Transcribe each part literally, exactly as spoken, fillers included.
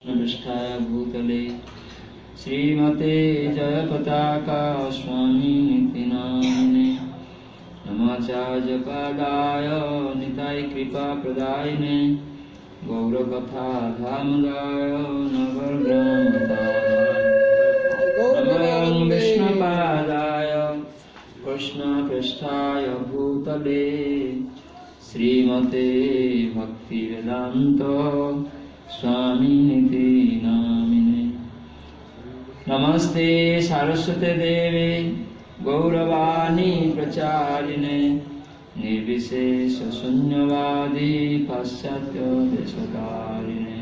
पृष्ठाय भूतले श्रीमते जय पताका स्वामिनिति नामिने नमाचार्यपादाय निताय कृपा प्रदायिने गौरकथा धामदाय नवग्रन्थाय नमः विष्णुपादाय कृष्ण पृष्ठाय भूतले श्रीमते भक्तिवेदान्त स्वामिनिति नामिने नमस्ते सरस्वते देवे गौरवाणी प्रचारिणे निर्विशेष शून्यवादी पाश्चात्य देशकारिणे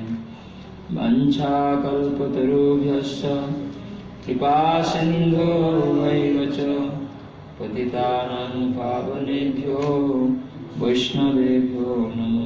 वंशाकल्पतरुभ्यश्च कृपा सिन्धो एव च पतितानां पावनेभ्यो वैष्णवेभ्यो नमो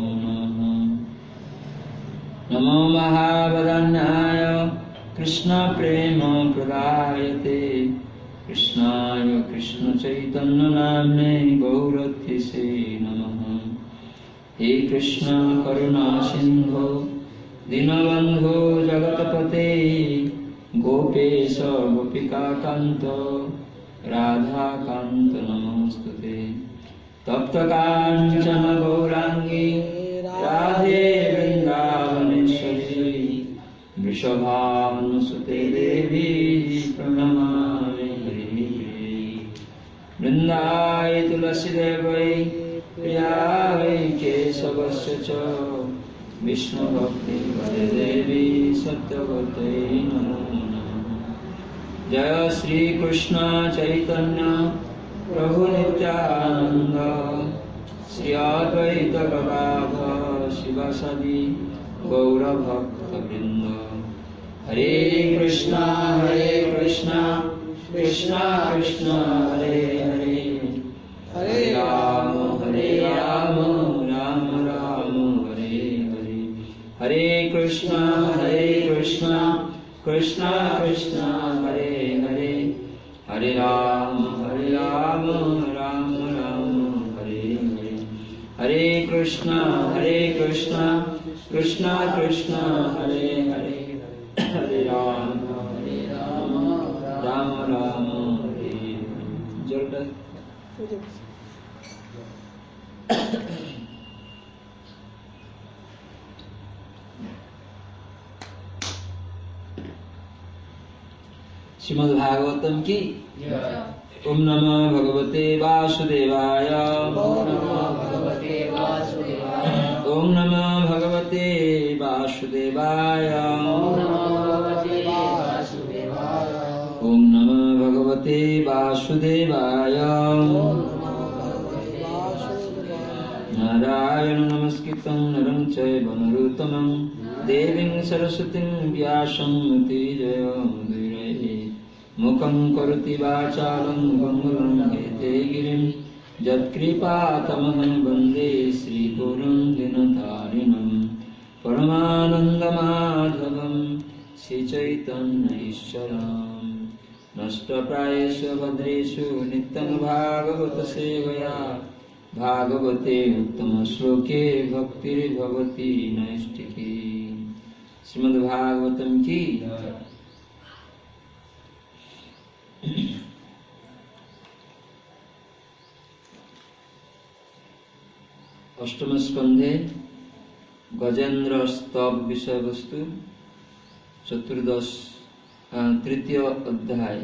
नमो महावदन्याय कृष्ण प्रेम प्रदायते कृष्णाय कृष्ण चैतन्य नाम्ने गौरतिसे नमः। हे कृष्ण करुणा सिंधो दीनबन्धो जगतपते गोपेश गोपिका कांत राधा कांत नमोस्तुते। तप्त कांचन गौरांगी राधे वृंदावनेश्वरी वृषभानुसुते देवी प्रणमामि हरिप्रिये। वृंदाय तुलसीदेवै प्रियायै केशवस्य च विष्णुभक्तिपदे देवी सत्यवत्यै नमो नमः। जय श्री कृष्ण चैतन्य प्रभु नित्यानंद श्री अद्वैत गदाधर शिवासादि गौरभक्तवृंद। हरे कृष्णा हरे कृष्णा कृष्णा कृष्णा हरे हरे हरे राम हरे राम राम राम हरे हरे। हरे कृष्णा हरे कृष्णा कृष्णा कृष्णा हरे हरे हरे राम हरे राम राम राम हरे हरे। हरे कृष्णा हरे कृष्णा कृष्णा कृष्णा हरे हरे हरे राम हरे राम राम राम हरे हरे। जल्द श्रीमद् भागवतम की ओम नमः भगवते वासुदेवाय। ओम नमः भगवते वासुदेवाय। ओम नमः भगवते वासुदेवाय। ओम नमः भगवते वासुदेवाय। नारायण नमस्कृतं नरं चैव नरोत्तमं देवीं सरस्वतीं व्यासं जयमुदीरये। मुखं करोति वाचालं मंगलं हेते गिरिं यत्कृपातमहं वन्दे श्रीगुरुं दीनतारिणं परमानन्दमाधवं श्रीचैतन्यईश्वरं। नष्टप्रायेषु भद्रेषु नित्यं भागवत सेवया भागवते उत्तमश्लोके भक्तिर्भवति नैष्ठिकी। श्रीमद्भागवतम की अष्टम स्कंधे गजेंद्र स्तव विषय वस्तु चतुर्दश तृतीय अध्याय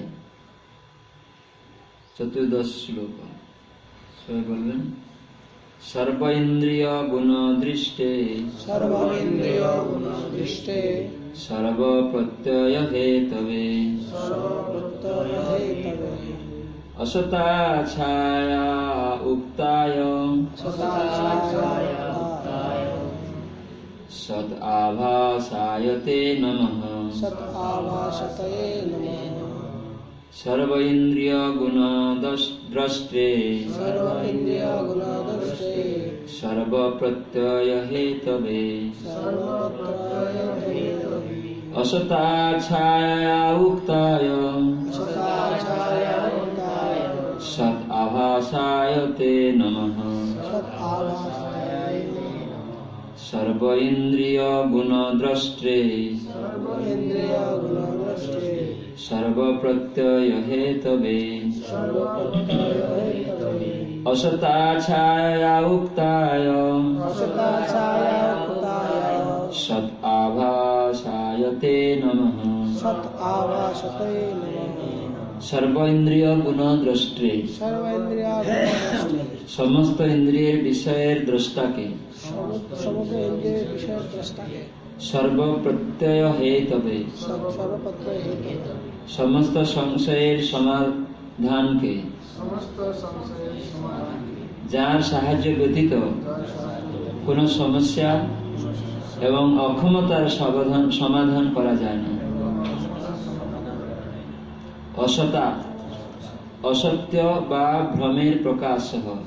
चतुर्दश श्लोक। सभी बोलें। सर्व इंद्रिय गुण दृष्टे सर्व इंद्रिय गुण दृष्टे सर्व प्रत्यय हेतवे सर्व प्रत्यय हेतवे असता छाया उक्ताय सदा छाया उक्ताय सद आभासायते नमः सत आभासते नमः। सर्व इंद्रिय गुण द्रष्टे सर्व इंद्रिय गुण दृष्टे सर्व प्रत्यय हेतवे सर्व प्रत्यय हेतवे असता छाया उक्ताय सदा छाया उक्ताय सद आभासायते नमः सत आभासते नमः। सर्व इंद्रिय गुण द्रष्टे सर्वेन्द्रिय गुणदृष्टे सर्वप्रत्यय हेतवे सर्वप्रत्यय हेतवे असताच्छायया उक्ताय असताच्छाया कृताय सत् आभासाय ते नमः सत् आभासते नमः सर्व इंद्रिय गुण द्रष्टे सर्वेन्द्रिय गुणदृष्टे समस्त इंद्रिय विषय द्रष्टा के समग्र इंद्रिय विषय दृष्टा के सर्व प्रत्यय हेतवे सर्वपत्र हेतु समस्त संशय समाधान के समस्त संशय समाधान যার সাহায্য ব্যতীত কোন সমস্যা এবং অক্ষমতার সমাধান সমাধান করা যায় না। অসতা অসত্য বা ভ্রমের প্রকাশ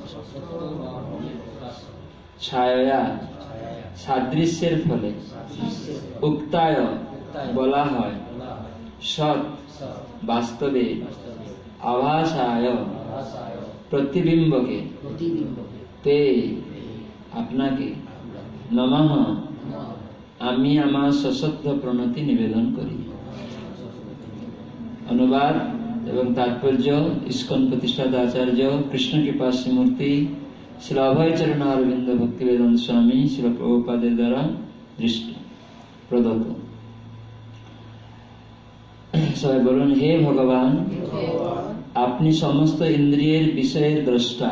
ছায়া সাদৃশ্যের ফলে উক্তায় বলা হয় সৎ বাস্তবে আভাসায় প্রতিবিম্বকে তে আপনাকে নমঃ আমি আমার সশ্রদ্ধ প্রণতি নিবেদন করি। অনুবাদ এবং তাৎপর্য ইস্কন প্রতিষ্ঠাতা আচার্য কৃষ্ণ কৃপা শ্রীমূর্তি শ্রী অভয়চরণ অরবিন্দ ভক্তিবেদান্ত স্বামী শ্রী প্রভুপাদের দ্বারা দৃষ্টি প্রদত্ত। সবাই বলুন, হে ভগবান, আপনি সমস্ত ইন্দ্রিয়ের বিষয়ের দ্রষ্টা।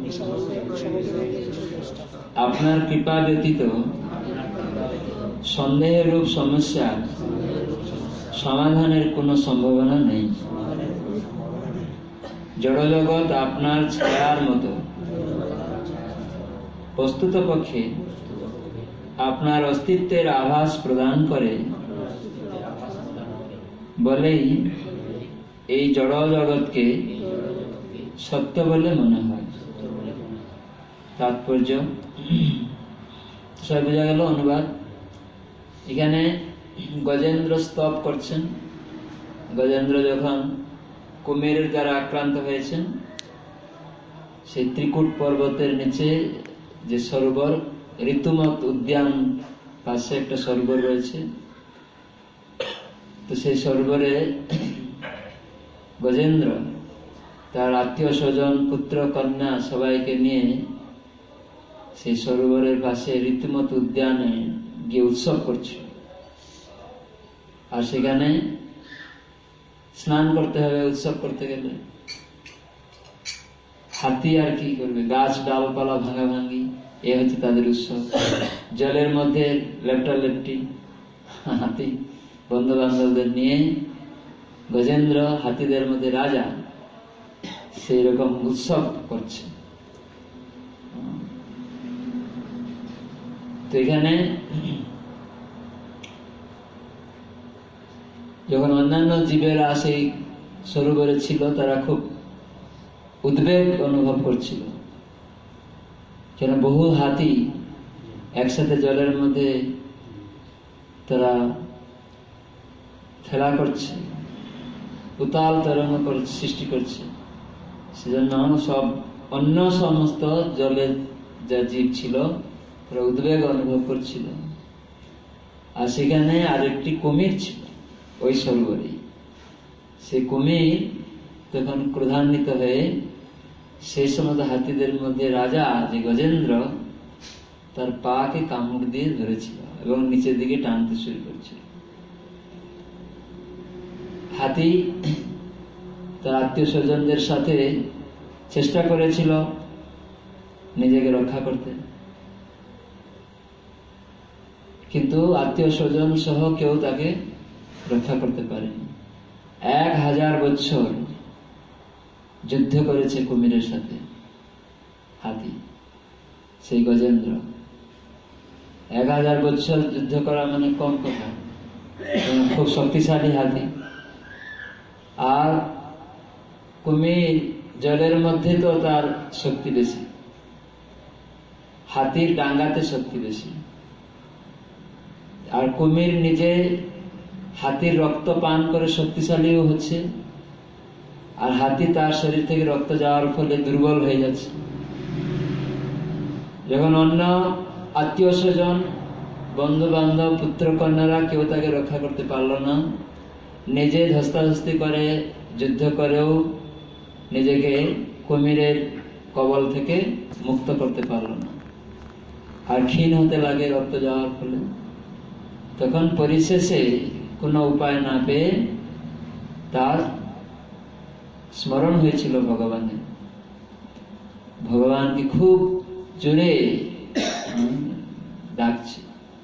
আপনার কৃপা ব্যতীত সন্দেহের রূপ সমস্যা সমাধানের কোনো সম্ভাবনা নেই। জড়জগৎ আপনার ছায়ার মতো, বস্তুতপক্ষে আপনার অস্তিত্বের আভাস প্রদান করে বলেই এই জড় জগৎকে সত্য বলে মনে হয়। তাৎপর্য সব বোঝা গেল। অনুবাদ, এখানে গজেন্দ্র স্তব করছেন। গজেন্দ্র যখন কুমিরের দ্বারা আক্রান্ত হয়েছেন, সেই ত্রিকুট পর্বতের নিচে যে সরোবর, ঋতুমত উদ্যান পাশে একটা সরোবর রয়েছে, তো সেই সরোবরে গজেন্দ্র তার আত্মীয় স্বজন পুত্র কন্যা সবাইকে নিয়ে সেই সরোবরের পাশে ঋতুমত উদ্যানে গিয়ে উৎসব করছে। আর সেখানে স্নান করতে হবে উৎসব করতে গেলে। হাতি আর কি করবে, গাছ ডালপালা ভাঙা ভাঙি, এ হচ্ছে তাদের উৎসব। জলের মধ্যে লেপটা লেপটি হাতি বন্ধু বান্ধবদের নিয়ে গজেন্দ্র হাতিদের মধ্যে রাজা, সেই রকম উৎসব করছে। তো এখানে যখন অন্যান্য জীবেরা সেই সরোবরে ছিল, তারা খুব উদ্বেগ অনুভব করছিল, কেন বহু হাতি একসাথে জলের মধ্যে তারা খেলা করছে, উতাল তরঙ্গ সৃষ্টি করছে। সেজন্য সব অন্য সমস্ত জলের যা জীব ছিল তারা উদ্বেগ অনুভব করছিল। আর সেখানে আরেকটি কুমির ছিল ওই সরোবরে। সেই কুমির তখন ক্রোধান্বিত হয়ে সেই সমস্ত হাতিদের মধ্যে রাজা যে গজেন্দ্র, তার পাকে কামড় দিয়ে ধরেছিল এবং নিচের দিকে টানতে শুরু করছিল। হাতি তার আত্মীয় স্বজনদের সাথে চেষ্টা করেছিল নিজেকে রক্ষা করতে, কিন্তু আত্মীয় স্বজন সহ কেউ তাকে রক্ষা করতে পারেনি। এক হাজার বছর যুদ্ধ করেছে কুমিরের সাথে হাতি, সেই গজেন্দ্র। এক হাজার বছর যুদ্ধ করা মানে কম কথা, খুব শক্তিশালী হাতি। আর কুমির জলের মধ্যে তো তার শক্তি বেশি, হাতির ডাঙ্গাতে শক্তি বেশি। আর কুমির নিজে হাতির রক্ত পান করে শক্তিশালীও হচ্ছে, আর হাতি তার শরীর থেকে রক্ত যাওয়ার ফলে দুর্বল হয়ে যাচ্ছে। যখন অন্য আত্মীয় স্বজন বন্ধু বান্ধব পুত্র কন্যারা কেউ তাকে রক্ষা করতে পারল না। নিজে ধস্তাধস্তি করে যুদ্ধ করেও নিজেকে কুমিরের কবল থেকে মুক্ত করতে পারল না, আর ক্ষীণ হতে লাগে রক্ত যাওয়ার ফলে। তখন পরিশেষে কোনো উপায় না পেয়ে তার স্মরণ হয়েছিল ভগবানের। ভগবানকে খুব জোরে ডাকছে।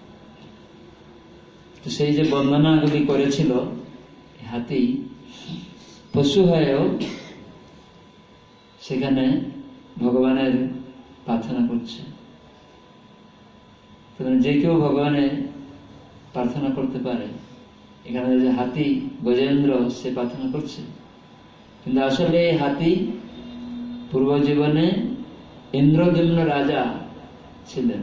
তো সেই যে বন্দনাগুলি করেছিল, হাতি পশু হয়েও সেখানে ভগবানের প্রার্থনা করছে। যে কেউ ভগবানের প্রার্থনা করতে পারে। এখানে যে হাতি গজেন্দ্র সে প্রার্থনা করছে, কিন্তু আসলে এই হাতি পূর্ব জীবনে ইন্দ্রদ্যুম্ন রাজা ছিলেন।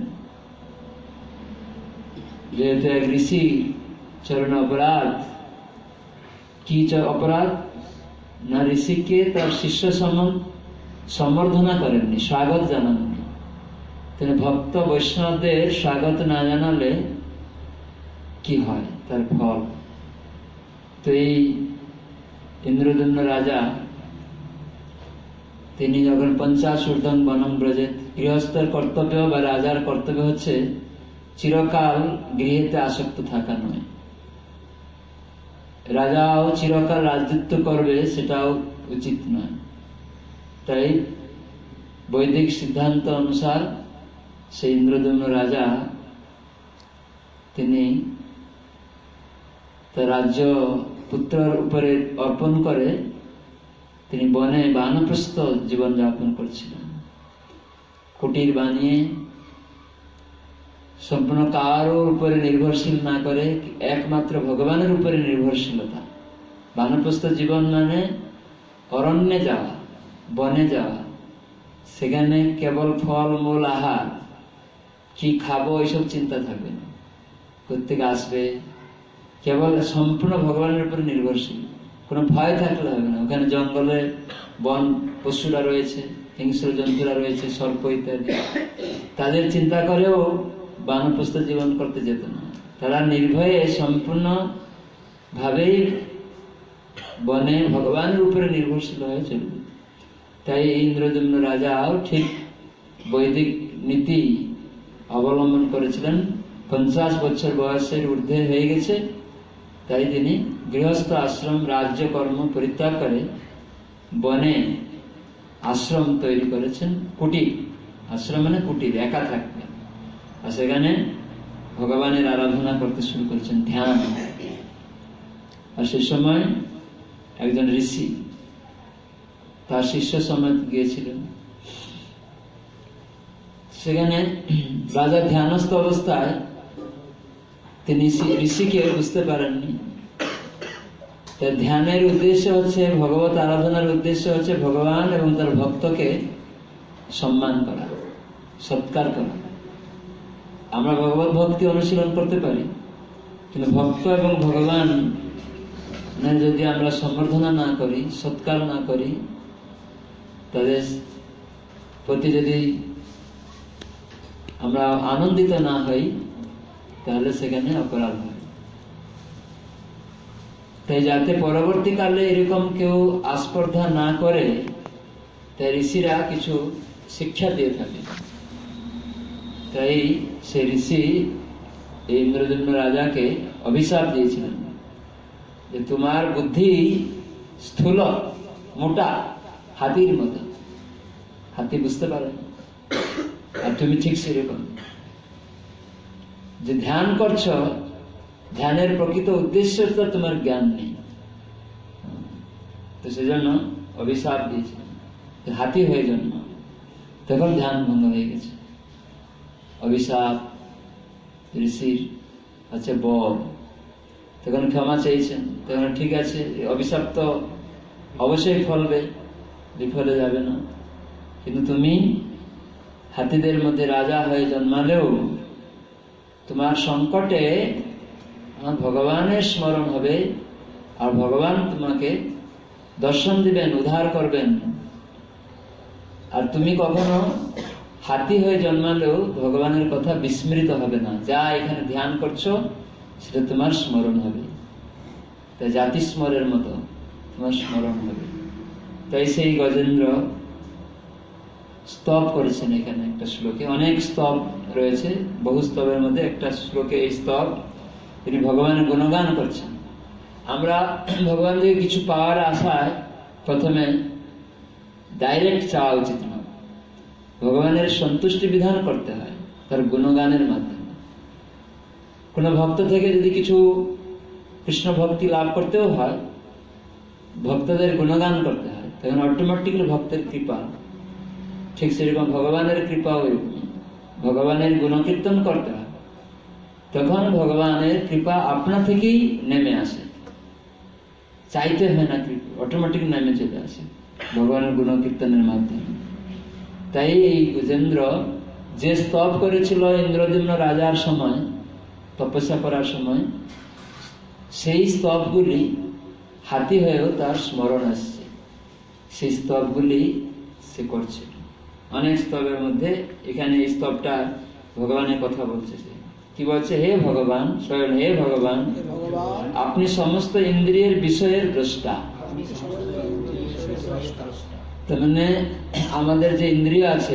যেহেতু এক ঋষি চরণ অপরাধ, কি অপরাধ না, ঋষিকে তার শিষ্য সম্বর্ধনা করেননি, স্বাগত জানাননি। তিনি ভক্ত বৈষ্ণবদের স্বাগত না জানালে কি হয় তার ফল। তো এই ইন্দ্রদ্যুম্ন রাজা তিনি যখন পঞ্চাশ ঊর্ধ্বং বনং ব্রজে, গৃহস্থের কর্তব্য বা রাজার কর্তব্য হচ্ছে চিরকাল গৃহেতে আসক্ত থাকা নয়। রাজাও চিরকাল রাজত্ব করবে সেটাও উচিত নয়। তাই বৈদিক সিদ্ধান্ত অনুসার সেই ইন্দ্রদ্যুম্ন রাজা তিনি তার রাজ্য পুত্রের উপরে অর্পণ করে তিনি বনে বানপ্রস্থ জীবন যাপন করছিলেন। কুটির বানিয়ে সম্পূর্ণ কারোর উপরে নির্ভরশীল না করে একমাত্র ভগবানের উপরে নির্ভরশীলতা। বানপ্রস্থ জীবন মানে অরণ্যে যাওয়া, বনে যাওয়া, সেখানে কেবল ফল মূল আহার, কি খাবো এইসব চিন্তা থাকবে না, কোত্থেকে আসবে, কেবল সম্পূর্ণ ভগবানের উপর নির্ভরশীল। কোনো ভয় থাকলে হবে না। ওখানে জঙ্গলে বন পশুরা রয়েছে, হিংস্র জন্তুরা রয়েছে, সর্প ইত্যাদি, তাদের চিন্তা করেও বানপ্রস্থ জীবন করতে যেত না। তারা নির্ভয়ে সম্পূর্ণ ভাবেই বনে ভগবানের উপরে নির্ভরশীল হয়ে চলবে। তাই ইন্দ্রদ্যুম্ন রাজাও ঠিক বৈদিক নীতি অবলম্বন করেছিলেন। পঞ্চাশ বছর বয়সের ঊর্ধ্বে হয়ে গেছে, তাই তিনি গৃহস্থ আশ্রম রাজ্য কর্ম পরিত্যাগ করে বনে আশ্রম তৈরি করেছেন। কুটির আশ্রম মানে কুটির, একা থাকবেন, আর সেখানে ভগবানের আরাধনা করতে শুরু করেছেন, ধ্যান। আর সে সময় একজন ঋষি তার শিষ্য সমেত গিয়েছিলেন। সেখানে রাজা ধ্যানস্থ অবস্থায় তিনি ঋষিকে বুঝতে পারেননি। ধ্যানের উদ্দেশ্য হচ্ছে, ভগবত আরাধনার উদ্দেশ্য হচ্ছে ভগবান এবং তার ভক্তকে সম্মান করা, সৎকার করা। আমরা ভগবত ভক্তি অনুশীলন করতে পারি, কিন্তু ভক্ত এবং ভগবান যদি আমরা সম্বর্ধনা না করি, সৎকার না করি, তাদের প্রতি যদি আমরা আনন্দিত না হই, তাহলে সেখানে অপরাধ হয়। তাই যাতে পরবর্তীকালে এরকম কেউ আস্পর্ধা না করে, তাই ঋষিরা কিছু শিক্ষা দিয়ে থাকে। তাই সে ঋষি ইন্দ্রদ্যুম্ন রাজাকে অভিশাপ দিয়েছিলেন যে তোমার বুদ্ধি স্থূল, মোটা, হাতির মতো। হাতি বুঝতে পারে, আর তুমি ঠিক সেরকম। যে ধ্যান করছ, ধ্যানের প্রকৃত উদ্দেশ্যটা তোমার জ্ঞান নেই। তো সেজন্য অভিশাপ দিয়েছে, হাতি হয়ে জন্ম। তখন ধ্যান ভঙ্গ হয়ে গেছে। অভিশাপ ঋষির আছে বর, তখন ক্ষমা চেয়েছেন। তখন ঠিক আছে, অভিশাপ তো অবশ্যই ফলবে, বিফলে যাবে না। কিন্তু তুমি হাতিদের মধ্যে রাজা হয়ে জন্মালেও তোমার সংকটে ভগবানের স্মরণ হবে, আর ভগবান তোমাকে দর্শন দিবেন, উদ্ধার করবেন। আর তুমি কখনো হাতি হয়ে জন্মালেও ভগবানের কথা বিস্মৃত হবে না। যা এখানে ধ্যান করছো সেটা তোমার স্মরণ হবে, তাই জাতি স্মরের মতো তোমার স্মরণ হবে। তাই সেই গজেন্দ্র স্তব করেছেন এখানে একটা শ্লোকে, অনেক স্তব রয়েছে, বহু স্তবের মধ্যে একটা শ্লোকে এই স্তব তিনি ভগবানের গুণগান করছেন। আমরা ভগবান থেকে কিছু পাওয়ার আশায় প্রথমে ডাইরেক্ট চাওয়া উচিত নয়, ভগবানের সন্তুষ্টি বিধান করতে হয় তার গুণগানের মাধ্যমে। কোন ভক্ত থেকে যদি কিছু কৃষ্ণ ভক্তি লাভ করতেও হয়, ভক্তদের গুণগান করতে হয়, তখন অটোমেটিক্যালি ভক্তের কৃপা। ঠিক সেরকম ভগবানের কৃপাও এরকম, ভগবানের গুণকীর্তন করতে হয়, তখন ভগবানের কৃপা আপনা থেকেই নেমে আসে, চাইতে হয় না, কৃপা অটোমেটিক নেমে চলে আসে ভগবানের গুণকীর্তনের মাধ্যমে। তাই এই গজেন্দ্র যে স্তব করেছিল ইন্দ্রদ্যুম্ন রাজার সময়, তপস্যা করার সময়, সেই স্তবগুলি হাতি হয়েও তার স্মরণ আসছে, সেই স্তবগুলি সে করছে। অনেক স্তবের মধ্যে এখানে এই স্তবটা ভগবানের কথা বলছে। কি বলছে? হে ভগবান, স্বয়ং হে ভগবান, আপনি সমস্ত ইন্দ্রিয়ের বিষয়ের দ্রষ্টা। তার মানে আমাদের যে ইন্দ্রিয় আছে,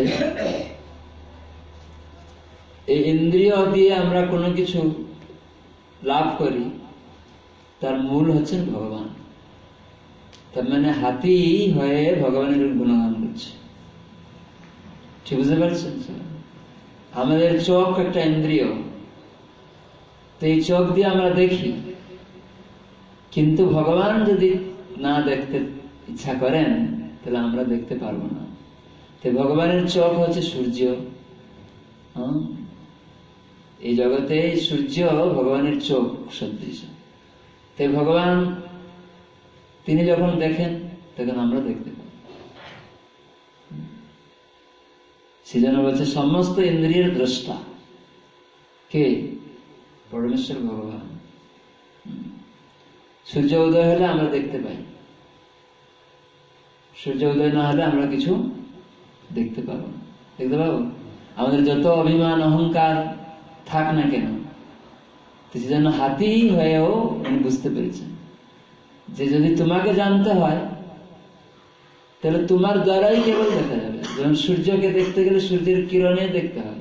এই ইন্দ্রিয় দিয়ে আমরা কোনো কিছু লাভ করি, তার মূল হচ্ছেন ভগবান। তার মানে হাতি হয়ে ভগবানের গুণগান করছে। ঠিক বুঝতে পারছেন? আমাদের চোখ একটা ইন্দ্রিয়, তো এই চোখ দিয়ে আমরা দেখি, কিন্তু ভগবান যদি না দেখতে ইচ্ছা করেন তাহলে আমরা দেখতে পারবো না। তো ভগবানের চোখ হচ্ছে সূর্য। এই জগতে সূর্য ভগবানের চোখ সদৃশ। তাই ভগবান তিনি যখন দেখেন তখন আমরা দেখতে পাই। সেজন্য বলছে সমস্ত ইন্দ্রিয়ের দ্রষ্টা কে? পরমেশ্বর ভগবান। সূর্য উদয় হলে আমরা দেখতে পাই, সূর্য উদয় না হলে আমরা কিছু দেখতে পাবো না। দেখতে পাবো আমাদের যত অভিমান অহংকার থাক না কেন, সেজন্য হাতি হয়েও উনি বুঝতে পেরেছেন যে যদি তোমাকে জানতে হয় তাহলে তোমার দ্বারাই কেবল দেখা যাবে। যেমন সূর্যকে দেখতে গেলে সূর্যের কিরণে দেখতে হয়,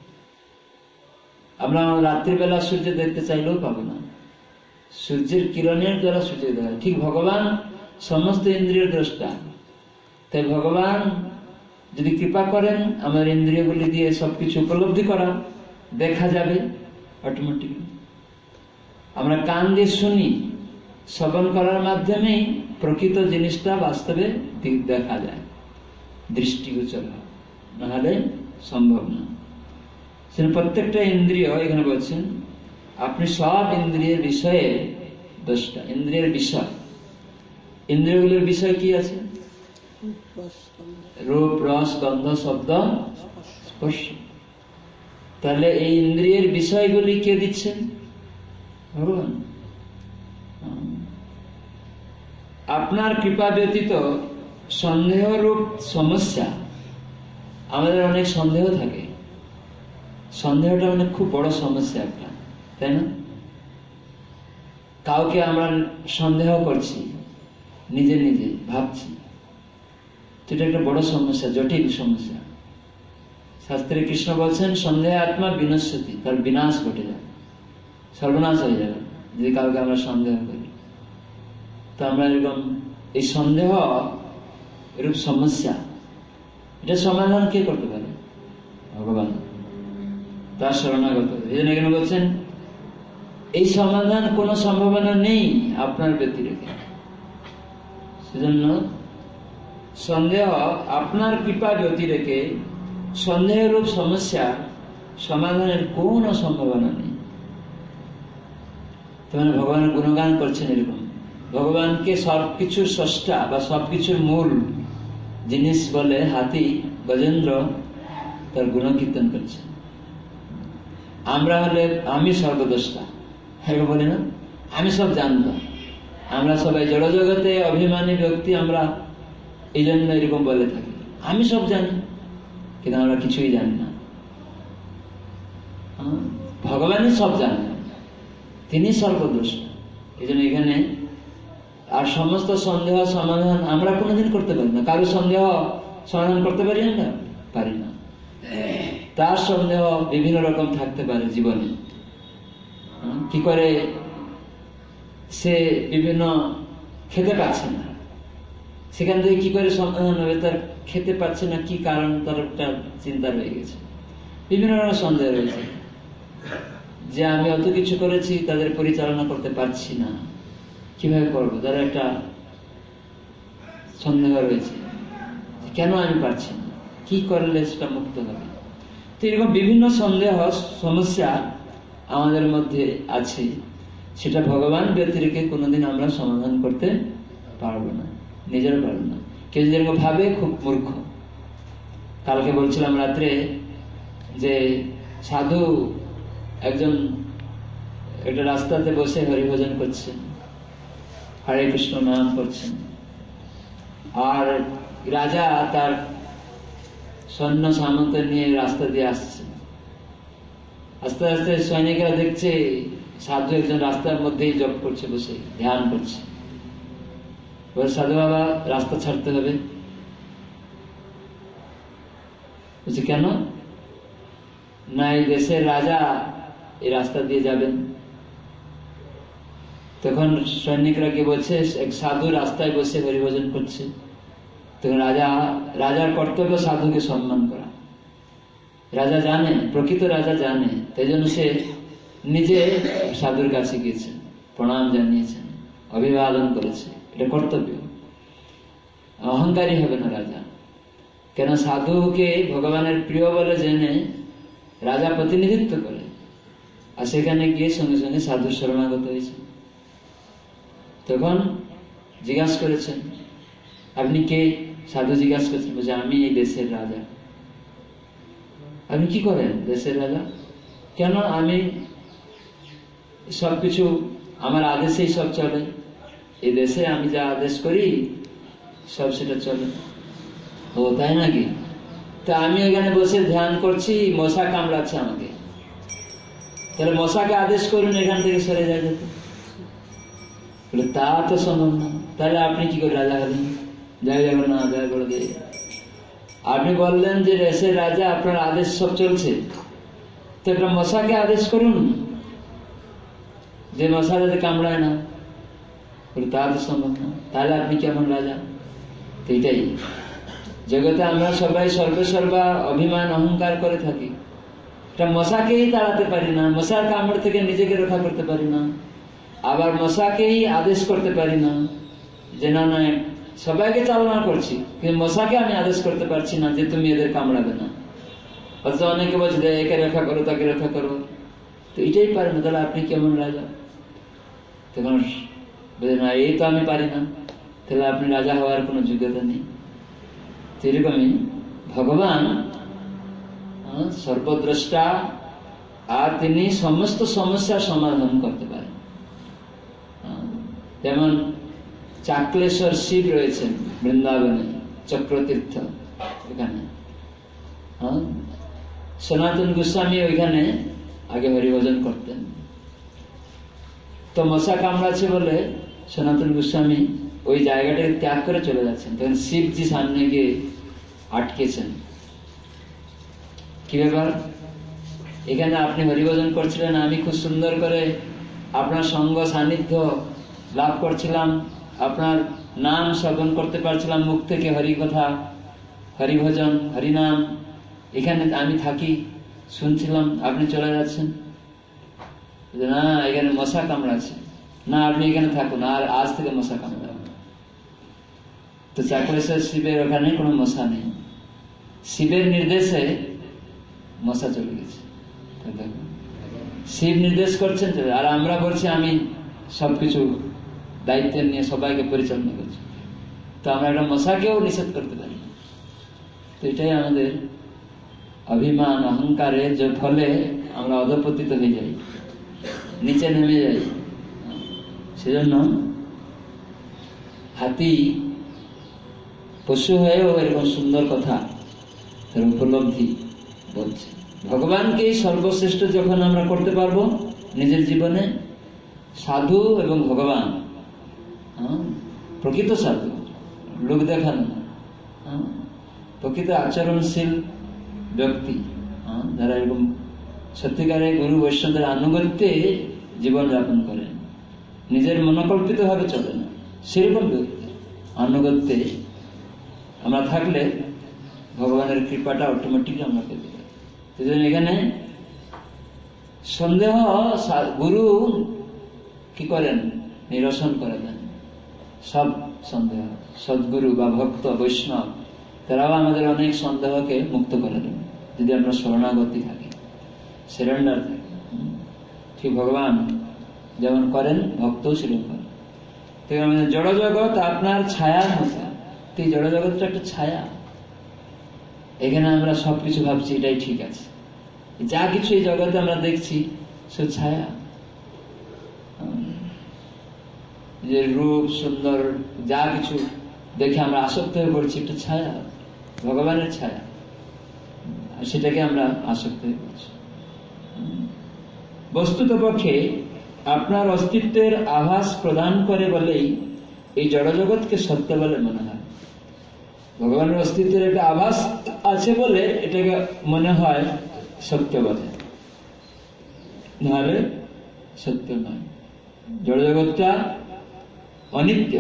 আমরা রাত্রিবেলা সূর্য দেখতে চাইলেও পাবো না, সূর্যের কিরণের দ্বারা সূর্য দেখা যায়। ঠিক ভগবান সমস্ত ইন্দ্রিয়ের দ্রষ্টা। তাই ভগবান যদি কৃপা করেন আমার ইন্দ্রিয়গুলি দিয়ে সবকিছু উপলব্ধি করা, দেখা যাবে অটোমেটিকলি। আমরা কান দিয়ে শুনি, শ্রবণ করার মাধ্যমেই প্রকৃত জিনিসটা বাস্তবে দেখা যায়, দৃষ্টিগোচর হয়, নাহলে সম্ভব না। প্রত্যেকটা ইন্দ্রিয় এখানে বলছেন আপনি সব ইন্দ্রিয়ের বিষয়ে দ্রষ্টা। ইন্দ্রিয়ের বিষয়, ইন্দ্রিয়গুলোর বিষয় কি আছে? রূপ, রস, গন্ধ, শব্দ, স্পর্শ। তাহলে এই ইন্দ্রিয়ের বিষয়গুলি কে দিচ্ছেন? ভগবান। আপনার কৃপা ব্যতীত সন্দেহ রূপ সমস্যা, আমাদের অনেক সন্দেহ থাকে, সন্দেহটা মানে খুব বড় সমস্যা একটা, তাই না? কাউকে আমরা সন্দেহ করছি, নিজে নিজে ভাবছি, এটা একটা বড় সমস্যা, জটিল সমস্যা। শাস্ত্রে কৃষ্ণ বলছেন সন্দেহ আত্মা বিনশ্বতি, তার বিনাশ ঘটে যাবে, সর্বনাশ হয়ে যাবে যদি কাউকে আমরা সন্দেহ করি। তো আমরা এরকম এই সন্দেহ এরূপ সমস্যা, এটা সমাধান কে করতে পারে? ভগবান, তার শরণাগত। এই জন্য এখানে বলছেন এই সমাধান কোন সম্ভাবনা নেই আপনার ব্যতিরেকে। সেজন্য সন্দেহ আপনার কৃপা ব্যতিরেকে সন্দেহরূপ সমস্যা সমাধানের কোন সম্ভাবনা নেই। তাহলে ভগবানের গুণগান করছেন এরকম, ভগবানকে সবকিছুর স্রষ্টা বা সবকিছুর মূল জিনিস বলে হাতি গজেন্দ্র তার গুণকীর্তন করছে। আমরা হলে আমি সর্বদ্রষ্টা, হ্যাঁ বলি না, আমি সব জানতাম। আমরা সবাই জড়জগতে অভিমানী ব্যক্তি, আমরা এই জন্য এরকম বলে থাকি আমি সব জানি, কিন্তু আমরা কিছুই জানি না। ভগবানই সব জানেন, তিনি সর্বদ্রষ্টা। এই জন্য এখানে আর সমস্ত সন্দেহ সমাধান আমরা কোনোদিন করতে পারি না। কারো সন্দেহ সমাধান করতে পারি আমরা? পারি না। তার সন্দেহ বিভিন্ন রকম থাকতে পারে জীবনে। কি করে সে বিভিন্ন খেতে পাচ্ছে না, সেখান থেকে কি করে সমাধান হবে? তার খেতে পাচ্ছে না, কি কারণ তার একটা চিন্তা রয়ে গেছে। বিভিন্ন রকম সন্দেহ রয়েছে যে আমি অত কিছু করেছি, তাদের পরিচালনা করতে পারছি না, কিভাবে করবো? তার একটা সন্দেহ রয়েছে, কেন আমি পারছি না, কি করলে সেটা মুক্ত হবে। তো এরকম বিভিন্ন সন্দেহ সমস্যা আমাদের মধ্যে আছে, সেটা ভগবান ব্যতিরেকে কোনোদিন আমরা সমাধান করতে পারবো না, নিজেরও পারবো না। কেউ যদি এরকম ভাবে, খুব মূর্খ। কালকে বলছিলাম রাত্রে যে সাধু একজন একটা রাস্তাতে বসে হরিভজন করছেন, হরে কৃষ্ণ নাম করছেন, আর রাজা তার সৈন্য সামন্ত নিয়ে রাস্তা দিয়ে আসছে। আস্তে আস্তে সৈনিকরা দেখছে সাধু একজন রাস্তার মধ্যেই জপ করছে, বসে ধ্যান করছে। এবার সাধু বাবা রাস্তা ছাড়তে হবে, বলছে কেন না? এই দেশের রাজা এই রাস্তা দিয়ে যাবেন। তখন সৈনিকরা কি বলছে, এক সাধু রাস্তায় বসে হরিভজন করছে। তখন রাজা, রাজার কর্তব্য সাধুকে সম্মান করা। রাজা জানে, প্রকৃত রাজা জানে, তাই জন্য সে নিজে সাধুর কাছে গিয়েছেন, প্রণাম জানিয়েছেন, অভিবাদন করেছে। এটা কর্তব্য। অহংকারী হবে না রাজা, কেন সাধুকে ভগবানের প্রিয় বলে জেনে রাজা প্রতিনিধিত্ব করে, আর সেখানে গিয়ে সঙ্গে সঙ্গে সাধু শরণাগত হয়েছে। তখন জিজ্ঞাসা করেছেন, আপনি কে? সাধু জিজ্ঞাসা করেছেন, বলছে আমি এই দেশের রাজা। আপনি কি করেন? দেশের রাজা। কেন? আমি সবকিছু আমার আদেশেই সব চলে, এই দেশে আমি যা আদেশ করি সব সেটা চলে। ও তাই নাকি? তা আমি এখানে বসে ধ্যান করছি, মশা কামড়াচ্ছে আমাকে, তাহলে মশাকে আদেশ করুন এখান থেকে সরে যায় যেতে। বলে তা তো সম্ভব না। তাহলে আপনি কি করে রাজা হলেন? জয় জগন্নাথ, জয় বড়দেব। আপনি বললেন যে দেশের রাজা, আপনার আদেশ সব চলছে, তো একটা মশাকে আদেশ করুন যে মশা যাতে কামড়ায় না। বলে তা তো সম্ভব না। তাহলে আপনি কেমন রাজা? তো এটাই জগতে আমরা সবাই সর্বসর্বা অভিমান অহংকার করে থাকি। একটা মশাকেই তাড়াতে পারি না, মশার কামড় থেকে নিজেকে রক্ষা করতে পারি না, আবার মশাকেই আদেশ করতে পারি না যে না না সবাইকে চালনা করছি, কিন্তু মশাকে আমি আদেশ করতে পারছি না যে তুমি এদের কামড়াবে না। অথচ অনেকে বলছে যে একে রক্ষা করো, তাকে রক্ষা করো। তো এটাই পারে না, তাহলে আপনি কেমন রাজা? তখন বলে না, এই তো আমি পারি না, তাহলে আপনি রাজা হওয়ার কোনো যোগ্যতা নেই। এরকমই ভগবান সর্বদ্রষ্টা, আর তিনি সমস্ত সমস্যার সমাধান করতে পারেন। যেমন চাকলেশ্বর শিব রয়েছেন বৃন্দাবনে, চক্রতীর্থ এখানে। সনাতন গোস্বামী ওইখানে আগে হরিভজন করতেন। তো মশা কামড়াচ্ছে বলে সনাতন গোস্বামী ওই জায়গাটাকে ত্যাগ করে চলে যাচ্ছেন। তখন শিবজি সামনে গিয়ে আটকেছেন। কি ব্যাপার? এখানে আপনি হরিভজন করছিলেন, আমি খুব সুন্দর করে আপনার সঙ্গ সান্নিধ্য লাভ করছিলাম, আপনার নাম শ্রবণ করতে পারছিলাম, মুখ থেকে হরি কথা, হরিভজন, হরিনাম এখানে আমি থাকি, শুনছিলাম, আপনি চলে যাচ্ছেন। না, এখানে মশা কামড়াচ্ছে। না, আপনি এখানে থাকুন, আর আজ থেকে মশা কামড়াবে। তো চাকলেশ্বর শিবের ওখানে কোনো মশা নেই, শিবের নির্দেশে মশা চলে গেছে। শিব নির্দেশ করছেন, আর আমরা বলছি আমি সবকিছু দায়িত্ব নিয়ে সবাইকে পরিচালনা করছি। তো আমরা একটা মশাকেও নিষেধ করতে পারি। তো এটাই আমাদের অভিমান অহংকারের যে ফলে আমরা অধঃপতিত হয়ে যাই, নিচে নেমে যাই। সেজন্য হাতি পশু হয়েও এরকম সুন্দর কথা তার উপলব্ধি বলছে। ভগবানকে সর্বশ্রেষ্ঠ যখন আমরা করতে পারবো নিজের জীবনে, সাধু এবং ভগবান, প্রকৃত সাধু, লোক দেখান না, প্রকৃত আচরণশীল ব্যক্তি যারা এরকম সত্যিকারের গুরু বৈষ্ণবদের আনুগত্যে জীবন যাপন করেন, নিজের মনোকল্পিত ভাবে চলে না, সেরকম ব্যক্তি আনুগত্যে আমরা থাকলে ভগবানের কৃপাটা অটোমেটিকলি আমরা পেতে পারি। সেজন্য এখানে সন্দেহ গুরু কি করেন, নিরসন করে দেন সব সন্দেহ। সদ্গুরু বা ভক্ত বৈষ্ণব তারাও আমাদের অনেক সন্দেহকে মুক্ত করে দেন যদি আমরা শরণাগতি থাকি, সারেন্ডার থাকি। ঠিক ভগবান যেমন করেন ভক্তও সেরকম করেন। আমাদের জড় জগৎ আপনার ছায়ার মতো, এই জড় জগৎটা একটা ছায়া। এখানে আমরা সবকিছু ভাবছি এটাই ঠিক আছে, যা কিছু এই জগতে আমরা দেখছি সে ছায়া। যে রূপ সুন্দর যা কিছু দেখে আমরা আসক্ত হয়ে পড়ছি, একটা ছায়া, ভগবানের ছায়া, আর সেটাকে আমরা আসক্ত হয়ে পড়ছি। বস্তুত পক্ষে আপনার অস্তিত্বের আভাস প্রদান করে বলেই এই জড়জগৎকে সত্য বলে মনে হয়। ভগবানের অস্তিত্বের একটা আভাস আছে বলে এটাকে মনে হয় সত্য বলে, নাহলে সত্য নয়। জড়জগৎটা অনিত্য।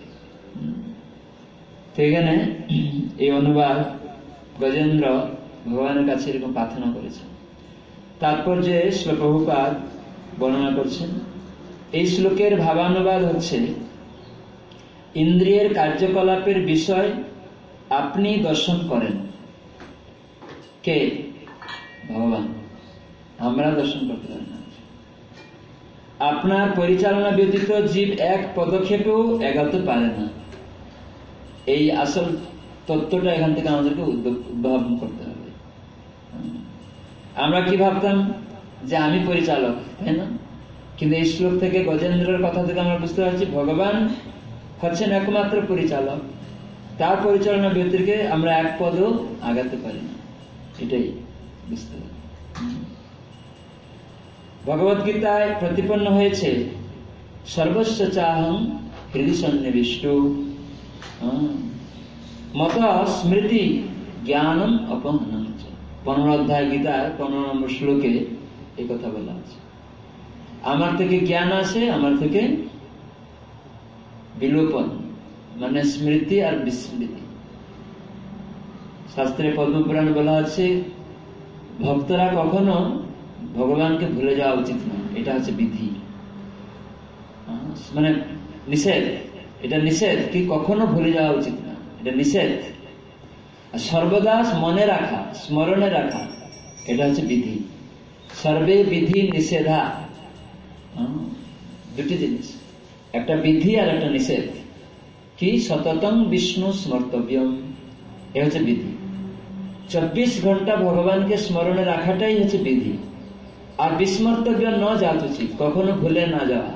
তো এখানে এই অনুবাদ গজেন্দ্র ভগবানের কাছে এরকম প্রার্থনা করেছেন। তাৎপর্যে শ্রীল প্রভুপাদ বর্ণনা করছেন, এই শ্লোকের ভাবানুবাদ হচ্ছে, ইন্দ্রিয়ের কার্যকলাপের বিষয় আপনি দর্শন করেন। কে? ভগবান। আমরা দর্শন করতে পারি না। আপনার পরিচালনা ব্যতীত জীব এক পদক্ষেপেও এগাতে পারে না। এই আসল তত্ত্বটা এখান থেকে আমাদেরকে উদ্ভাবন করতে হবে। আমরা কি ভাবতাম যে আমি পরিচালক, তাই না? কিন্তু এই শ্লোক থেকে গজেন্দ্রের কথা থেকে আমরা বুঝতে পারছি ভগবান হচ্ছেন একমাত্র পরিচালক, তার পরিচালনা ব্যতিরেকে আমরা এক পদও আগাতে পারি না। এটাই বুঝতে হবে। ভগবত গীতায় প্রতিপন্ন হয়েছে, সর্বস্ব চাহং হৃদয় সন্নিবিষ্ট মত স্মৃতি জ্ঞানম অপহনম। পনেরো অধ্যায় গীতার পনেরো নম্বর শ্লোকে এই কথা বলা আছে। আমার থেকে জ্ঞান আসে, আমার থেকে বিলোপন, মানে স্মৃতি আর বিস্মৃতি। শাস্ত্রে পদ্মপুরাণে বলা আছে, ভক্তরা কখনো ভগবানকে ভুলে যাওয়া উচিত না। এটা হচ্ছে বিধি, মানে নিষেধ। এটা নিষেধ কি কখনো ভুলে যাওয়া উচিত না, এটা নিষেধ। আর সর্বদা মনে রাখা, স্মরণে রাখা, এটা হচ্ছে বিধি। সর্বে বিধি নিষেধা, দুটি জিনিস, একটা বিধি আর একটা নিষেধ। কি? সততং বিষ্ণু স্মর্তব্যম, এ হচ্ছে বিধি। চব্বিশ ঘন্টা ভগবানকে স্মরণে রাখাটাই হচ্ছে বিধি। আর বিস্মর্তব্য ন যাত উচিত, কখনো ভুলে না যাওয়া,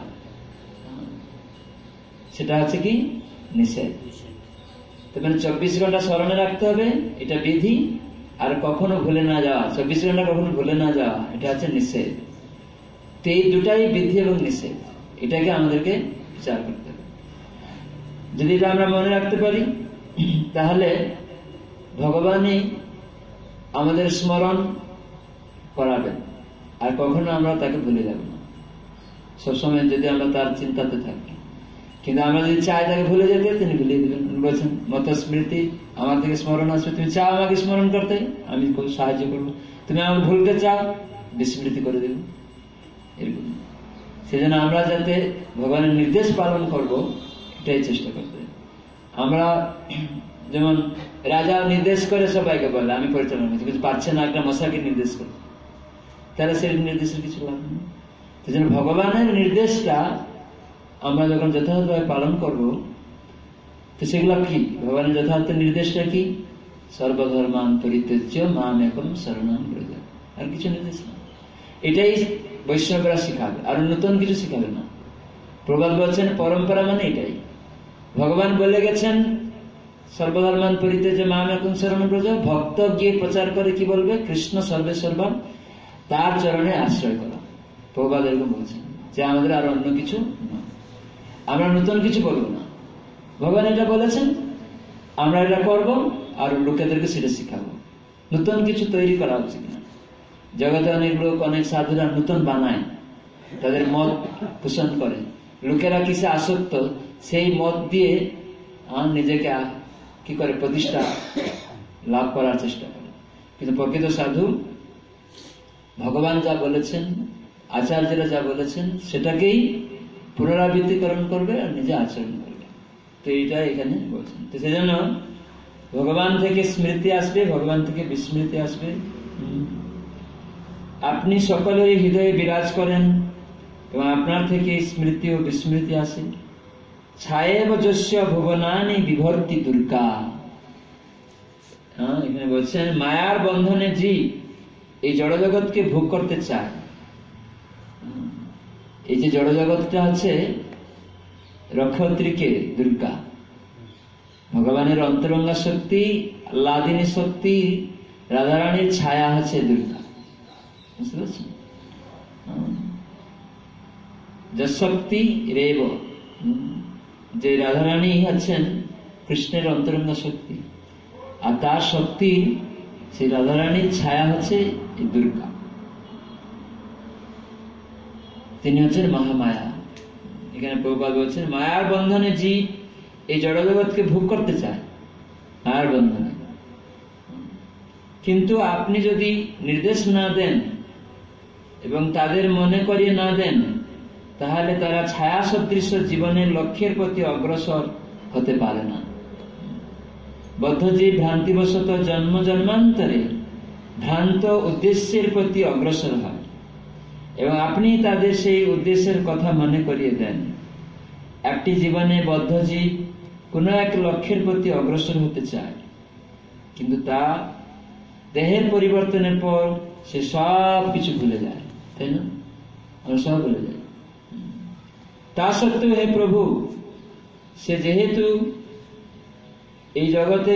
সেটা হচ্ছে কি? নিষেধ। মানে চব্বিশ ঘন্টা স্মরণে রাখতে হবে, এটা বিধি। আর কখনো ভুলে না যাওয়া, চব্বিশ ঘন্টা কখনো ভুলে না যাওয়া, এটা হচ্ছে নিষেধ। তো এই দুটাই বিধি এবং নিষেধ, এটাকে আমাদেরকে বিচার করতে হবে। যদি এটা আমরা মনে রাখতে পারি তাহলে ভগবানই আমাদের স্মরণ করাবেন, আর কখনো আমরা তাকে ভুলে যাব না। সবসময় যদি আমরা তার চিন্তাতে থাকি, কিন্তু আমরা যদি চাই তাকে ভুলে যেতে, তিনি ভুলিয়ে দেবেন। বলছেন মত স্মৃতি, আমার থেকে স্মরণ আসবে, তুমি চাও আমাকে স্মরণ করতে, আমি সাহায্য করবো। তুমি আমাকে ভুলতে চাও, বিস্মৃতি করে দেব, এরকম। সেজন্য আমরা যাতে ভগবানের নির্দেশ পালন করব, এটাই চেষ্টা করতে হবে। আমরা যেমন রাজা নির্দেশ করে সবাইকে বলে আমি পরিচালনা করছি, কিন্তু পারছে না একটা মশাকে নির্দেশ করতে, তাহলে সেই নির্দেশের কিছু লাভ নেই। সেজন্য ভগবানের নির্দেশটা আমরা যখন যথাযথভাবে পালন করব, তো সেগুলো কি? ভগবানের যথার্থ নির্দেশটা কি? সর্বধর্মান পরিত্যজ্য মাম একম শরণং ব্রজ। আর কিছু নির্দেশ না। এটাই বৈষ্ণবরা শিখাবে, আর নতুন কিছু শিখাবে না। প্রবাদ বলছেন পরম্পরা মানে এটাই। ভগবান বলে গেছেন সর্বধর্মান পরিত্যাজ্য মাম একং শরণং ব্রজ, ভক্ত গিয়ে প্রচার করে কি বলবে? কৃষ্ণ সর্বে সর্বম, তার চরণে আশ্রয় করা। প্রভুপাদ এরকম বলছেন যে আমাদের আর অন্য কিছু না, আমরা নতুন কিছু বলবো না। ভগবান এটা বলেছেন, আমরা এটা করব আর লোকেদেরকে সেটা শিখাবো। নতুন কিছু তৈরি করা উচিত না। জগতে অনেক লোক, অনেক সাধুরা নতুন বানায়, তাদের মত পোষণ করে, লোকেরা কিসে আসক্ত সেই মত দিয়ে নিজেকে কি করে প্রতিষ্ঠা লাভ করার চেষ্টা করে। কিন্তু প্রকৃত সাধু ভগবান যা বলেছেন, আচার্যরা যা বলেছেন সেটাকেই পুনরাবৃত্তিকরণ করবে আর নিজে আচরণ করবে। তো এইটা এখানে বলছেন। তো সেজন্য ভগবান থেকে স্মৃতি আসবে, ভগবান থেকে বিস্মৃতি আসবে। আপনি সকলের হৃদয়ে বিরাজ করেন এবং আপনার থেকে স্মৃতি ও বিস্মৃতি আসে। ছায়েব যস্য ভুবনানি বিভর্তি দুর্গা। হ্যাঁ, এখানে বলছেন মায়ার বন্ধনে জীব এই জড়জগৎকে ভোগ করতে চায়। এই যে জড়জগৎটা আছে রক্ষত্রীকে দুর্গা, ভগবানের অন্তরঙ্গা শক্তি, আহ্লাদিনী শক্তি, রাধারানীর ছায়া আছে দুর্গা। বুঝতে পারছেন? যশক্তি রেব, যে রাধারানী আছেন কৃষ্ণের অন্তরঙ্গা শক্তি, আর তার শক্তি সেই রাধারানীর ছায়া হচ্ছে এই দুর্গা। তিনি হচ্ছেন মহামায়া। এখানে প্রভুপাদ বলছেন মায়ার বন্ধনে জীব এই জড়জগৎকে ভোগ করতে চায়, মায়ার বন্ধনে। কিন্তু আপনি যদি নির্দেশ না দেন এবং তাদের মনে করিয়ে না দেন, তাহলে তারা ছায়া সদৃশ জীবনের লক্ষ্যের প্রতি অগ্রসর হতে পারে না। বদ্ধজীব ভ্রান্তিবশত জন্ম জন্মান্তরে ভ্রান্ত উদ্দেশ্যের প্রতি অগ্রসর হয় এবং আপনি তাদের সেই উদ্দেশ্যের কথা মনে করিয়ে দেন। একটি জীবনে বদ্ধজীব কোনো এক লক্ষ্যের প্রতি অগ্রসর হতে চায়, কিন্তু তা দেহের পরিবর্তনের পর সে সব কিছু ভুলে যায়, তাই না? আমরা সব ভুলে যাই। তা সত্ত্বেও হে প্রভু, সে যেহেতু এই জগতে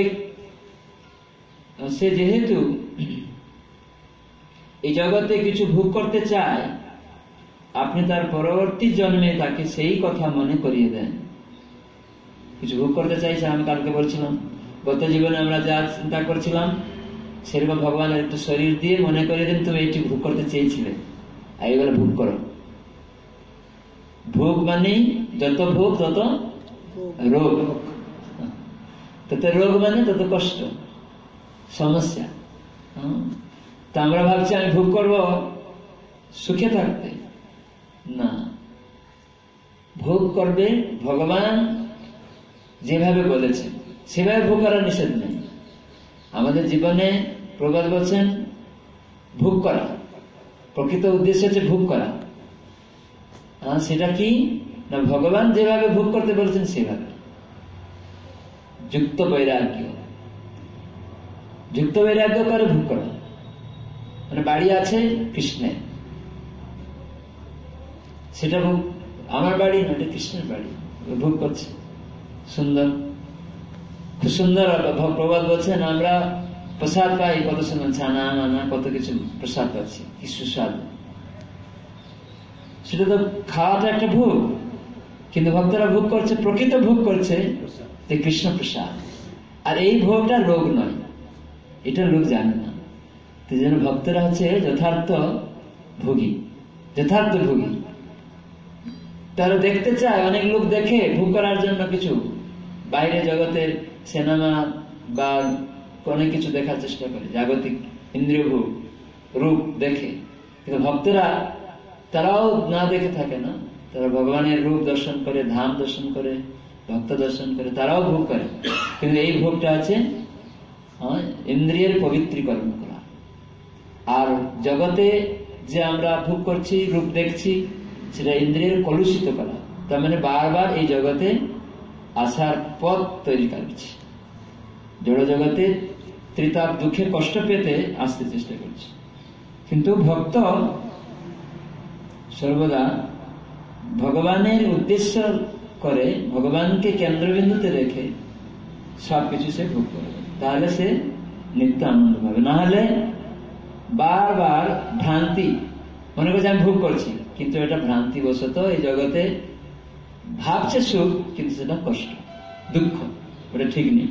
সে যেহেতু এই জগতে কিছু ভোগ করতে চায়, আপনি তার পরবর্তী জন্মে তাকে সেই কথা মনে করিয়ে দেন। কিছু ভোগ করতে চাইছে, আমি কালকে বলছিলাম, গত জীবনে আমরা যা চিন্তা করছিলাম সেরকম ভগবানের একটু শরীর দিয়ে মনে করিয়ে দেন তুমি এটি ভোগ করতে চেয়েছিলে, আর এগুলো ভোগ করো। ভোগ মানে যত ভোগ তত রোগ, তত রোগ মানে তত কষ্ট, সমস্যা। তা আমরা ভাবছি আমি ভোগ করব সুখে থাকতে, না, ভোগ করবে ভগবান যেভাবে বলেছেন সেভাবে ভোগ করার নিষেধ নেই। আমাদের জীবনে প্রবাদ বলছেন ভোগ করা, প্রকৃত উদ্দেশ্য হচ্ছে ভোগ করা। সেটা কি না, ভগবান যেভাবে ভোগ করতে বলেছেন সেভাবে। যুক্ত বৈরাগ্য, যুক্ত বৈরাগ্য করে ভোগ করা। মানে বাড়ি আছে কৃষ্ণের, সেটা ভোগ, আমার বাড়ি না, এটা কৃষ্ণের বাড়ি, ভোগ করছে। সুন্দর, খুব সুন্দর প্রবাদ বলছেন আমরা প্রসাদ পাই, কত সুন্দর ছানা নানা কত কিছু প্রসাদ পাচ্ছি, কি সুস্বাদ। সেটা তো খাওয়াটা একটা ভোগ, কিন্তু ভক্তরা ভোগ করছে, প্রকৃত ভোগ করছে যে কৃষ্ণ প্রসাদ। আর এই ভোগটা রোগ নয়, এটা লোক জানে না। তো যেন ভক্তরা হচ্ছে যথার্থ ভোগী, যথার্থ ভোগী। তারা দেখতে চায়, অনেক লোক দেখে ভোগ করার জন্য কিছু বাইরে জগতের সিনেমা বা অনেক কিছু দেখার চেষ্টা করে, জাগতিক ইন্দ্রিয় ভোগ রূপ দেখে। কিন্তু ভক্তরা তারাও না দেখে থাকে না, তারা ভগবানের রূপ দর্শন করে, ধাম দর্শন করে, ভক্ত দর্শন করে, তারাও ভোগ করে। কিন্তু এই ভোগটা আছে ইন্দ্রিয়ের পবিত্রীকরণ করা। আর জগতে যে আমরা ভোগ করছি, রূপ দেখছি, সেটা ইন্দ্রিয়ের কলুষিত করা। তার মানে বারবার এই জগতে আসার পথ তৈরি করছি, জড় জগতে ত্রিতাপ দুঃখের কষ্ট পেতে আসতে চেষ্টা করছি। কিন্তু ভক্ত সর্বদা ভগবানের উদ্দেশ্য করে, ভগবানকে কেন্দ্রবিন্দুতে রেখে সবকিছু সে ভোগ করবে, তাহলে সে নিত্য আনন্দ পাবে। না হলে বারবার ভ্রান্তি, মনে করছে আমি ভোগ করছি, কিন্তু এটা ভ্রান্তি বশত এই জগতে ভাবছে সুখ, কিন্তু সেটা কষ্ট, দুঃখ, ওটা ঠিক নেই।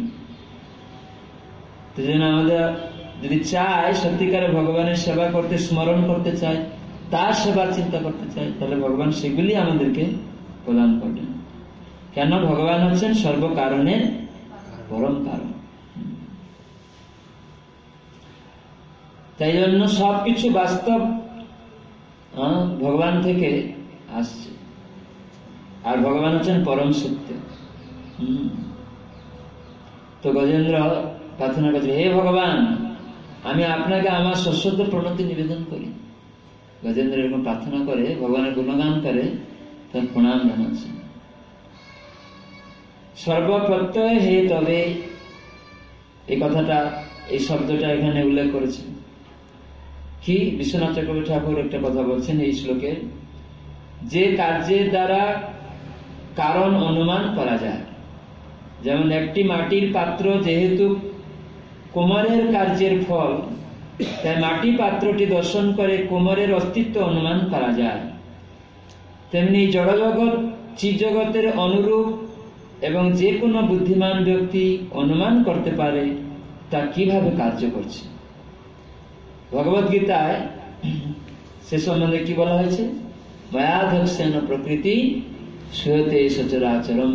তো জন্য আমাদের যদি চাই সত্যিকারে ভগবানের সেবা করতে, স্মরণ করতে চাই, তার সেবার চিন্তা করতে চাই, তাহলে ভগবান সেগুলি আমাদেরকে প্রদান করবেন। কেন? ভগবান হচ্ছেন সর্বকারণের পরম কারণ। তাই জন্য সবকিছু বাস্তব ভগবান থেকে আসছে, আর ভগবান হচ্ছেন পরম সত্য। তো গজেন্দ্র প্রার্থনা করছে, হে ভগবান, আমি আপনাকে আমার সশ্রদ্ধ প্রণতি নিবেদন করি। গজেন্দ্র এরকম প্রার্থনা করে, ভগবানের গুণগান করে, তার প্রণাম জানাচ্ছে। সর্বপ্রত্যয় হে তবে, এই কথাটা, এই শব্দটা এখানে উল্লেখ করেছে কি? বিশ্বনাথ চক্রবর্তী ঠাকুর একটা কথা বলছেন এই শ্লোকে, যে কার্যের দ্বারা কারণ অনুমান করা যায়। যেমন একটি মাটির পাত্র যেহেতু কুমারের কার্যের ফল, তাই মাটি পাত্রটি দর্শন করে কুমারের অস্তিত্ব অনুমান করা যায়। তেমনি জড়জগৎ চিৎজগতের অনুরূপ, এবং যে কোনো বুদ্ধিমান ব্যক্তি অনুমান করতে পারে তা কিভাবে কার্য করছে। ভগবত গীতায় সে সম্বন্ধে কি বলা হয়েছে? মায়াধস্যেন প্রকৃতি সুয়তে সচরাচরম।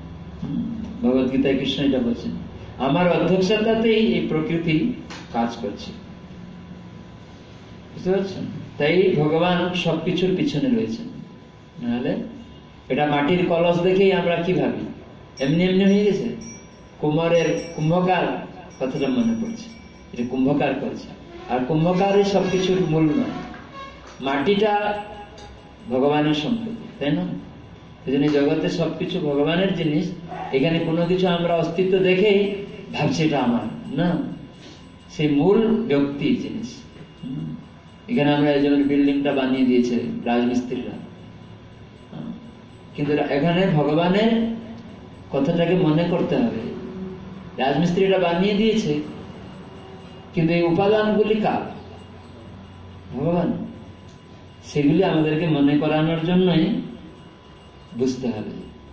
ভগবত গীতায় কৃষ্ণ এটা বলছেন, আমার অধ্যক্ষতাতেই এই প্রকৃতি কাজ করছে। বুঝতে পারছেন? তাই ভগবান সবকিছুর পিছনে রয়েছেন। নাহলে এটা মাটির কলস দেখেই আমরা কি ভাবি, এমনি এমনি হয়ে গেছে। কুমারের কুম্ভকার কথাটা মনে পড়ছে, এটা কুম্ভকার করছে, আর কুম্ভকারই সবকিছুর মূল নয়। মাটিটা ভগবানের সম্পত্তি, তাই না? এই জন্য জগতে সবকিছু ভগবানের জিনিস। এখানে কোনো কিছু আমরা অস্তিত্ব দেখেই ভাবছি এটা আমার না, সেই মূল ব্যক্তির জিনিস। এখানে আমরা এই যেমন বিল্ডিংটা বানিয়ে দিয়েছে রাজমিস্ত্রিরা, কিন্তু এখানে ভগবানের কথাটাকে মনে করতে হবে। রাজমিস্ত্রিরা বানিয়ে দিয়েছে, কিন্তু এই উপাদানগুলি কার? ভগবান। সেগুলি আমাদেরকে মনে করানোর জন্যই বুঝতে হবে।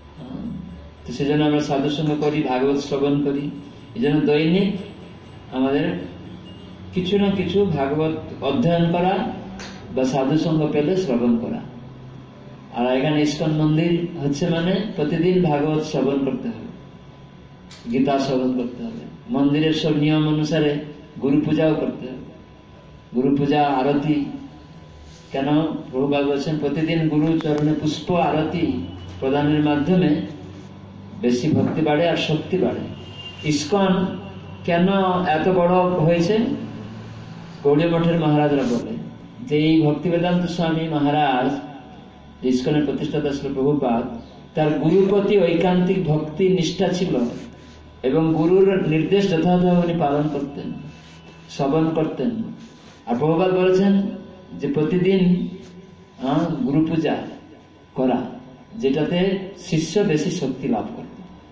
তো সেজন্য আমরা সাধুসঙ্গ করি, ভাগবত শ্রবণ করি। এই জন্য দৈনিক আমাদের কিছু না কিছু ভাগবত অধ্যয়ন করা বা সাধুসঙ্গ পেলে শ্রবণ করা। আর এখানে ইস্কন মন্দির হচ্ছে মানে প্রতিদিন ভাগবত শ্রবণ করতে হবে, গীতা শ্রবণ করতে হবে। মন্দিরের সব নিয়ম অনুসারে গুরু পূজাও করতে হবে, গুরু পূজা আরতি। কেন? প্রভুপাদ বলছেন প্রতিদিন গুরু চরণে পুষ্প আরতি প্রদানের মাধ্যমে বেশি ভক্তি বাড়ে আর শক্তি বাড়ে। ইস্কন কেন এত বড় হয়েছে? গৌড়ীয় মঠের মহারাজরা বলে যে এই ভক্তি বেদান্ত স্বামী মহারাজ, ইস্কনের প্রতিষ্ঠাতা ছিল প্রভুপাদ, তার গুরুর প্রতি ঐকান্তিক ভক্তি নিষ্ঠা ছিল এবং গুরুর নির্দেশ যথাযথভাবে উনি পালন করতেন, শ্রবণ করতেন। আর প্রভুপাদ বলেছেন যে প্রতিদিন গুরু পূজা করা, যেটাতে শিষ্য বেশি শক্তি লাভ করত।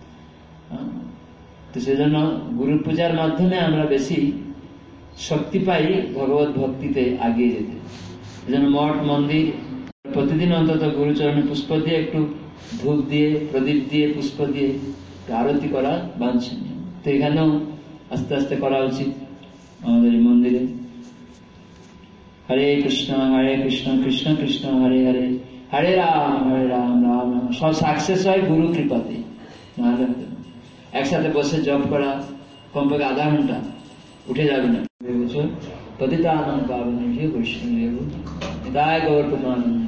তো সেজন্য গুরু পূজার মাধ্যমে আমরা বেশি শক্তি পাই ভগবত ভক্তিতে আগিয়ে যেতে। সেজন্য মঠ মন্দির প্রতিদিন অন্তত গুরুচরণে পুষ্প দিয়ে, একটু ধূপ দিয়ে, প্রদীপ দিয়ে, পুষ্প দিয়ে আরতি করা বাঞ্ছনীয়। তো এখানেও আস্তে আস্তে করা উচিত আমাদের মন্দিরে। হরে কৃষ্ণ হরে কৃষ্ণ কৃষ্ণ কৃষ্ণ হরে হরে, হরে রাম হরে রাম রাম রাম। সব সাকসেস হয় গুরু কৃপাতে, নাহলে হতো না। একসাথে বসে জপ করা কমপক্ষে আধা ঘন্টা, উঠে যাবে না। পতিতানাং পাবনেভ্যো বৈষ্ণবেভ্যো নিতাই গৌর প্রেমানন্দে।